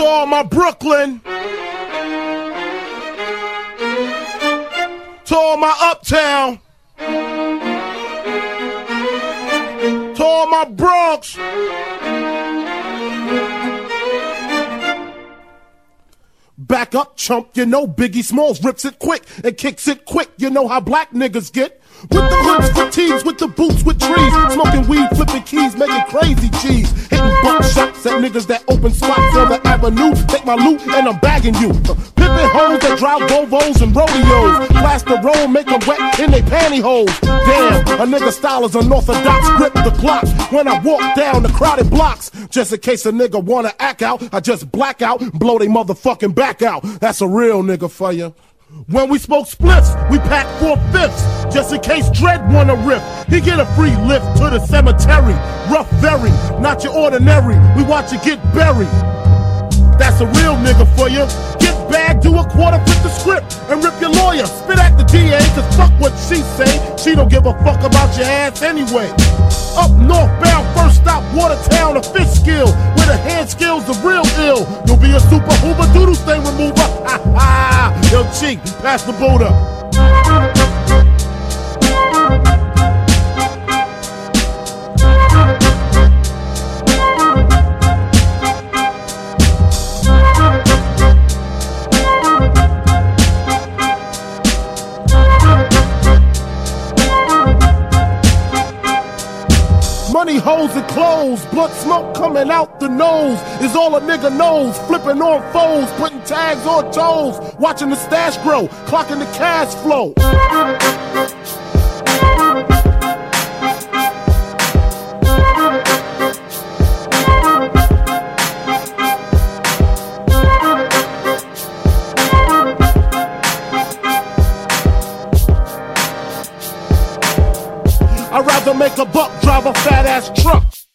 all my Brooklyn, to all my Uptown, to all my Bronx, back up, chump, you know Biggie Smalls rips it quick and kicks it quick. You know how black niggas get. With the hoods, fatigues, with the boots, with trees. Smoking weed, flipping keys, making crazy cheese. Hitting buck shots at niggas that open spots on the avenue. Take my loot and I'm bagging you. Pimping hoes that drive Volvos and rodeos. Plaster roll, make them wet in they pantyhose. Damn, a nigga style is unorthodox. Grip the clock when I walk down the crowded blocks. Just in case a nigga wanna act out, I just black out and blow they motherfucking back out. That's a real nigga for you. When we smoke spliffs, we pack 4/5, just in case Dread wanna riff. He get a free lift to the cemetery. Rough, very, not your ordinary. We watch you get buried. That's a real nigga for you. Get bagged, do a quarter, flip the script, and rip your lawyer. Spit at the DA, cause fuck what she say. She don't give a fuck about your ass anyway. Up northbound, first stop, Watertown, a fish skill. Where the hand skills the real ill. You'll be a super hoover, doodle stain remover. Ha ha! Yo, Cheek, pass the Buddha. Money, hoes, and clothes, blood smoke coming out the nose is all a nigga knows. Flipping on foes, putting tags on toes, watching the stash grow, clocking the cash flow. I'd rather make a buck, drive a fat ass truck.